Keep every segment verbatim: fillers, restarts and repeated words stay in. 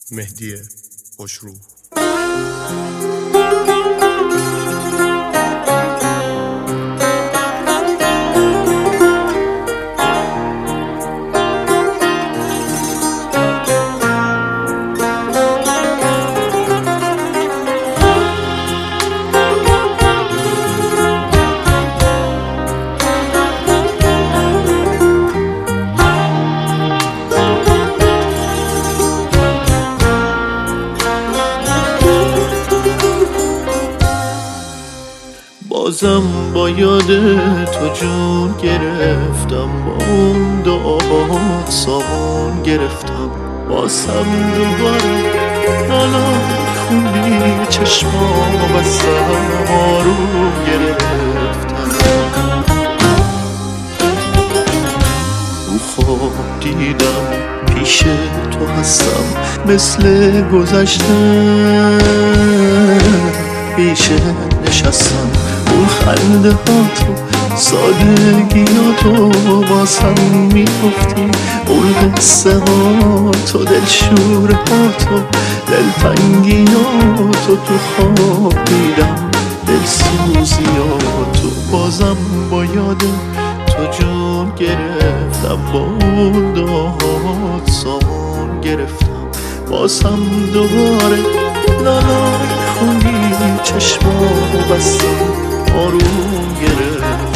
مهدی خوشرو. بازم با یاد تو جون گرفتم، با اون دعات سامان گرفتم. بازم دوباره نالای خونی چشمام بستم، آروم گرفتم. رو خواب دیدم پیش تو هستم، مثل گذشته پیش نشستم. اون خنده ها تو سادگی ها تو بازم میگفتی، اون قصه ها تو دلشور ها تو دلتنگی ها تو تو خواب دیدم، دلسوزی ها تو. بازم با یاد تو جون گرفتم، با اون دعات سامان گرفتم. بازم دوباره لالای خونی چشمامو بستم، آروم گرفتم.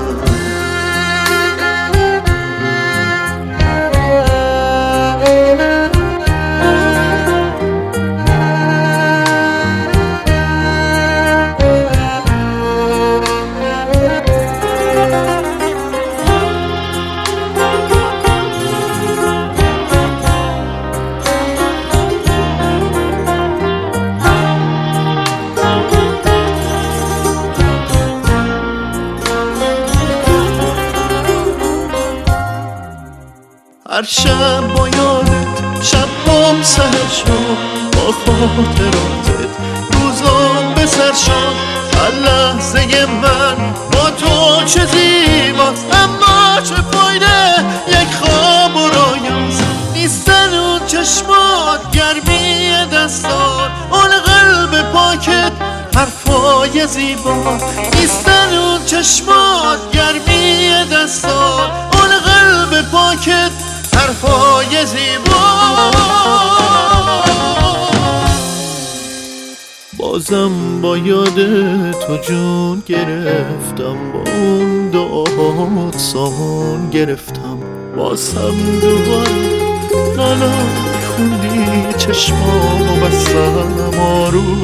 هر شب با یادت شبام سهر شد، با خاطراتت روزام به سر شد. هر لحظه من با تو چه زیباست، اما چه فایده یک خواب و رویاست. نیستن اون چشمات، گرمی دستات، اون قلب پاکت، حرفای زیبا. نیستن اون چشمات، گرمی دستات، اون قلب پاکت، حرفای زیبا. بازم با یاد تو جون گرفتم، با اون دعات سامان گرفتم. بازم دوباره نالای خوندی چشمامو بستم، آروم